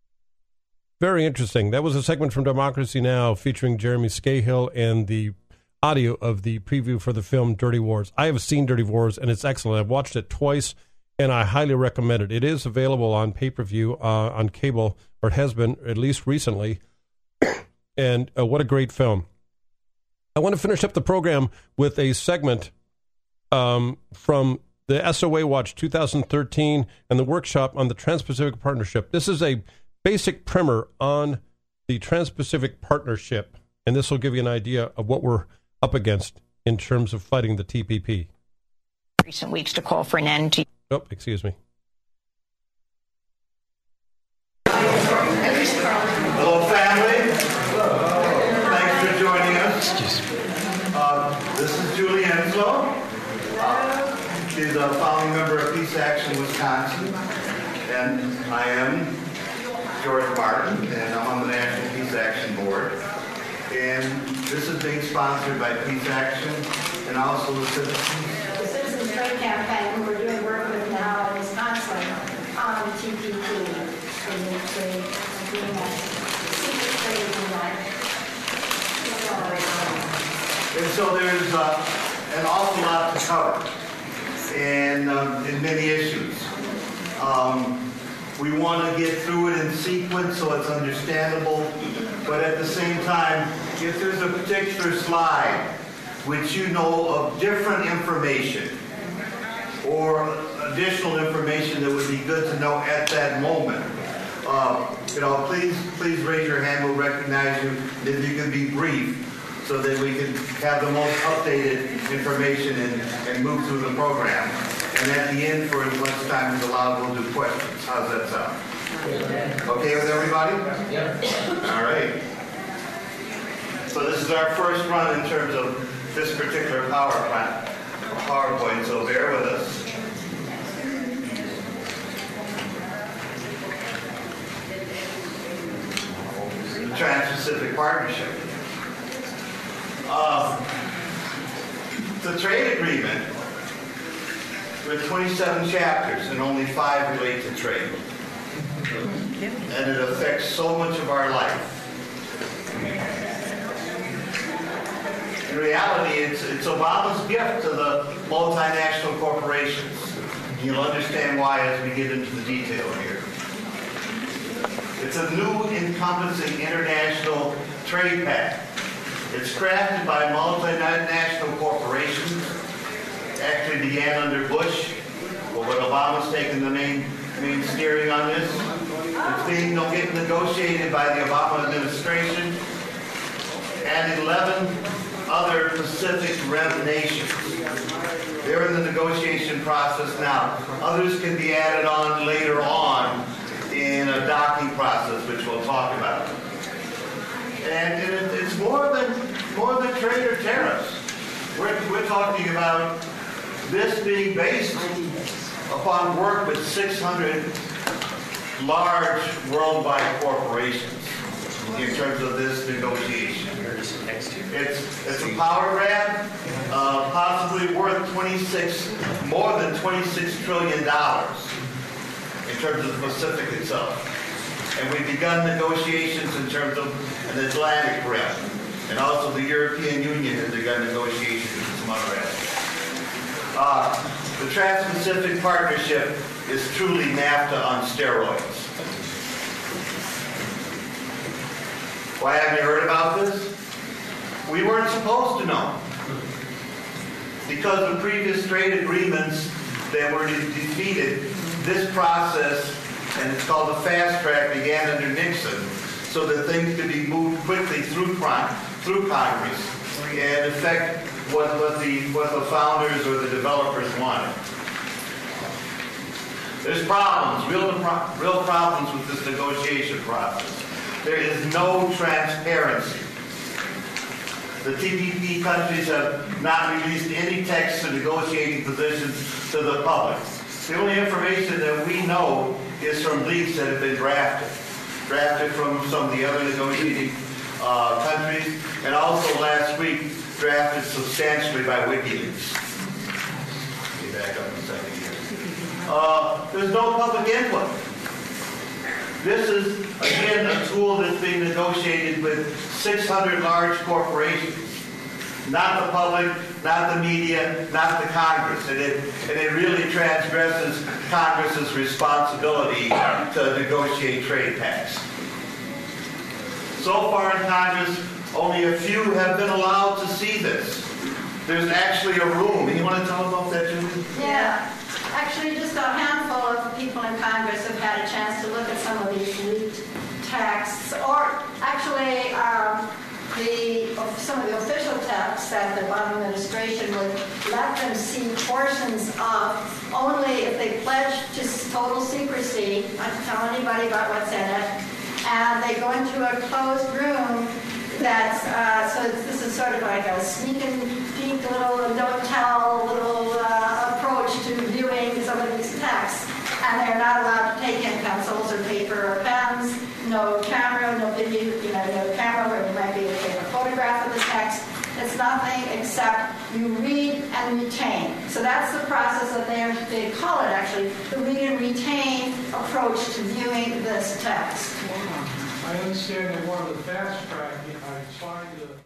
Very interesting. That was a segment from Democracy Now! Featuring Jeremy Scahill and the audio of the preview for the film Dirty Wars. I have seen Dirty Wars, and it's excellent. I've watched it twice, and I highly recommend it. It is available on pay-per-view, uh, on cable, or it has been, at least recently. And uh, what a great film. I want to finish up the program with a segment um, from the S O A Watch two thousand thirteen and the workshop on the Trans-Pacific Partnership. This is a basic primer on the Trans-Pacific Partnership, and this will give you an idea of what we're up against in terms of fighting the T P P. recent weeks to call for an end to... Oh, excuse me. Hello, family. Thanks for joining us. Uh, this is Julie Enslow. Uh, she's a founding member of Peace Action Wisconsin. And I am George Martin, and I'm on the National Peace Action Board. And this is being sponsored by Peace Action and also the Citizens. The Citizens Trade Campaign, who we're doing work with now in Wisconsin on the T P P, the trade agreement, secret trade agreement. And so there's uh, an awful lot to cover, and um, in many issues. Um, we want to get through it in sequence so it's understandable, but at the same time, if there's a particular slide which you know of different information or additional information that would be good to know at that moment, uh, you know, please, please raise your hand. We'll recognize you. If you can be brief, so that we can have the most updated information and, and move through the program. And at the end, for as much time as allowed, we'll do questions. How's that sound? Okay with everybody? Yeah. All right. So this is our first run in terms of this particular power plant, PowerPoint, so bear with us. The Trans-Pacific Partnership. Uh, the trade agreement with twenty-seven chapters and only five relate to trade. And it affects so much of our life. In reality, it's, it's Obama's gift to the multinational corporations. You'll understand why as we get into the detail here. It's a new encompassing international trade pact. It's crafted by multinational corporations. Actually began under Bush, but when Obama's taken the main, main steering on this, it's being negotiated by the Obama administration and eleven other Pacific Rim nations. They're in the negotiation process now. Others can be added on later on in a docking process, which we'll talk about. And it, it's more than more than trade or tariffs. We're, we're talking about this being based upon work with six hundred large worldwide corporations in terms of this negotiation. It's, it's a power grab, uh, possibly worth twenty-six, more than twenty-six trillion dollars in terms of the Pacific itself. And we've begun negotiations in terms of an Atlantic rim. And also the European Union has begun negotiations with some other areas. Uh, the Trans-Pacific Partnership is truly NAFTA on steroids. Why haven't you heard about this? We weren't supposed to know. Because of previous trade agreements that were defeated, this process, and it's called the fast track, began under Nixon, so that things could be moved quickly through through Congress and affect what, what the what the founders or the developers wanted. There's problems, real real problems with this negotiation process. There is no transparency. The T P P countries have not released any text to negotiating positions to the public. The only information that we know is from leaks that have been drafted. Drafted from some of the other negotiating uh, countries, and also last week drafted substantially by WikiLeaks. Let me back up a second here. Uh, there's no public input. This is, again, a tool that's being negotiated with six hundred large corporations. Not the public, not the media, not the Congress. And it, and it really transgresses Congress's responsibility to negotiate trade pacts. So far in Congress, only a few have been allowed to see this. There's actually a room. You want to tell them about that, Julie? Yeah. Actually, just a handful of people in Congress have had a chance to look at some of these leaked texts, or actually um, the some of the official texts that the Obama administration would let them see portions everybody about what's in it. And they go into a closed room that's, uh, so this is sort of like a sneak and peek little, don't tell little uh, approach to viewing some of these texts. And they're not allowed to take in pencils or paper or pens, no camera, no video, you know, no camera where you might be able to take a photograph of the text. It's nothing except you read and retain. So that's the process that they, they call it, actually, the read and retain approach to viewing this text. I understand they wanted to fast track. I signed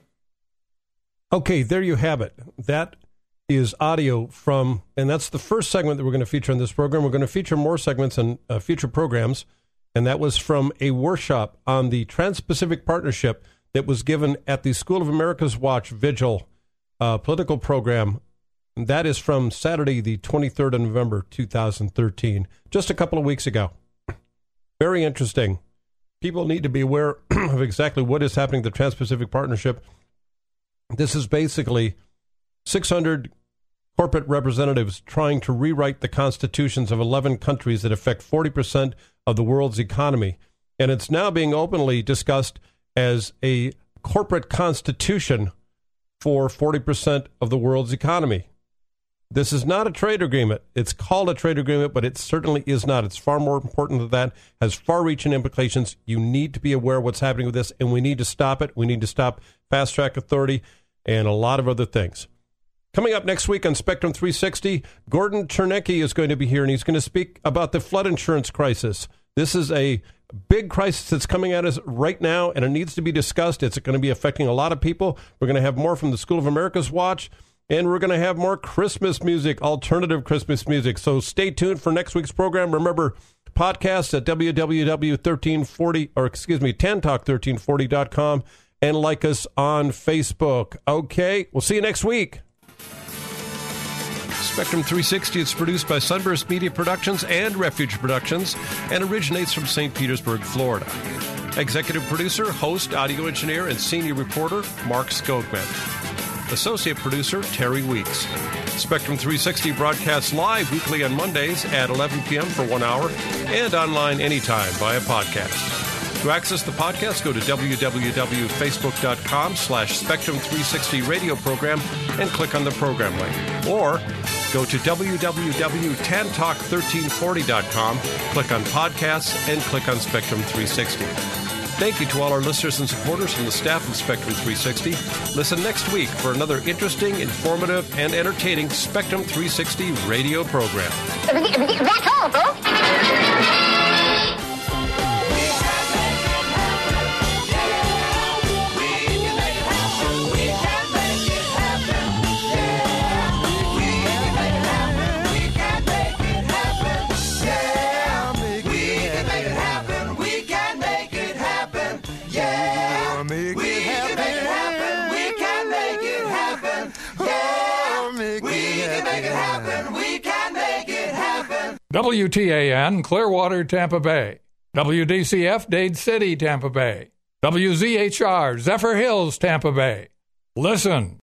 the... Okay, there you have it. That is audio from, and that's the first segment that we're going to feature on this program. We're going to feature more segments in uh, future programs, and that was from a workshop on the Trans-Pacific Partnership that was given at the School of America's Watch Vigil uh, political program. And that is from Saturday, the twenty-third of November, two thousand thirteen, just a couple of weeks ago. Very interesting. People need to be aware of exactly what is happening to the Trans-Pacific Partnership. This is basically six hundred corporate representatives trying to rewrite the constitutions of eleven countries that affect forty percent of the world's economy. And it's now being openly discussed as a corporate constitution for forty percent of the world's economy. This is not a trade agreement. It's called a trade agreement, but it certainly is not. It's far more important than that, has far-reaching implications. You need to be aware of what's happening with this, and we need to stop it. We need to stop Fast Track Authority and a lot of other things. Coming up next week on Spectrum three sixty, Gordon Chernecki is going to be here, and he's going to speak about the flood insurance crisis. This is a big crisis that's coming at us right now, and it needs to be discussed. It's going to be affecting a lot of people. We're going to have more from the School of America's Watch, and we're going to have more Christmas music, alternative Christmas music. So stay tuned for next week's program. Remember, podcasts at w w w dot thirteen forty, or excuse me, tan talk thirteen forty dot com, and like us on Facebook. Okay, we'll see you next week. Spectrum three sixty is produced by Sunburst Media Productions and Refuge Productions and originates from Saint Petersburg, Florida. Executive producer, host, audio engineer, and senior reporter, Mark Skogman. Associate producer, Terry Weeks. Spectrum three sixty broadcasts live weekly on Mondays at eleven p.m. for one hour and online anytime via podcast. To access the podcast, go to w w w dot facebook dot com slash spectrum three sixty radio program and click on the program link. Or go to w w w dot tan talk thirteen forty dot com, click on podcasts, and click on Spectrum three sixty. Thank you to all our listeners and supporters from the staff of Spectrum three sixty. Listen next week for another interesting, informative, and entertaining Spectrum three sixty radio program. That's all, folks. W T A N, Clearwater, Tampa Bay. W D C F, Dade City, Tampa Bay. W Z H R, Zephyr Hills, Tampa Bay. Listen.